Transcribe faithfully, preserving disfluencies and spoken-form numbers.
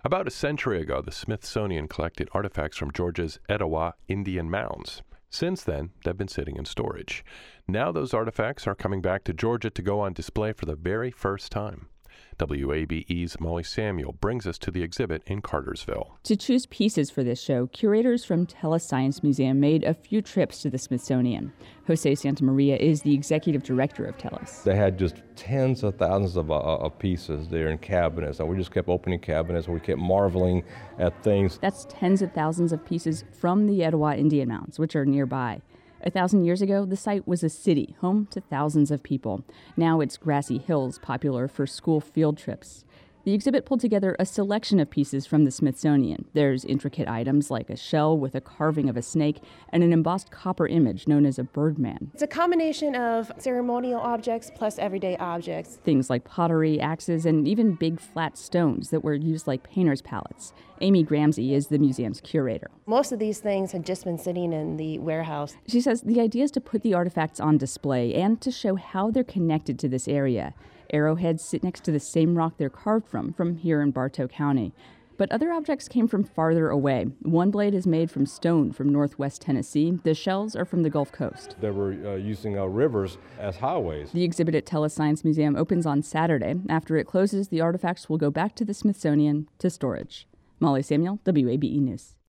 About a century ago, the Smithsonian collected artifacts from Georgia's Etowah Indian mounds. Since then, they've been sitting in storage. Now those artifacts are coming back to Georgia to go on display for the very first time. W A B E's Molly Samuel brings us to the exhibit in Cartersville. To choose pieces for this show, curators from TELUS Science Museum made a few trips to the Smithsonian. Jose Santamaria is the executive director of TELUS. They had just tens of thousands of, uh, of pieces there in cabinets, and we just kept opening cabinets and we kept marveling at things. That's tens of thousands of pieces from the Etowah Indian mounds, which are nearby. A thousand years ago, the site was a city, home to thousands of people. Now it's grassy hills, popular for school field trips. The exhibit pulled together a selection of pieces from the Smithsonian. There's intricate items like a shell with a carving of a snake and an embossed copper image known as a birdman. It's a combination of ceremonial objects plus everyday objects. Things like pottery, axes, and even big flat stones that were used like painter's palettes. Amy Gramsey is the museum's curator. Most of these things had just been sitting in the warehouse. She says the idea is to put the artifacts on display and to show how they're connected to this area. Arrowheads sit next to the same rock they're carved from, from here in Bartow County. But other objects came from farther away. One blade is made from stone from northwest Tennessee. The shells are from the Gulf Coast. They were uh, using uh, rivers as highways. The exhibit at TELUS Science Museum opens on Saturday. After it closes, the artifacts will go back to the Smithsonian to storage. Molly Samuel, W A B E News.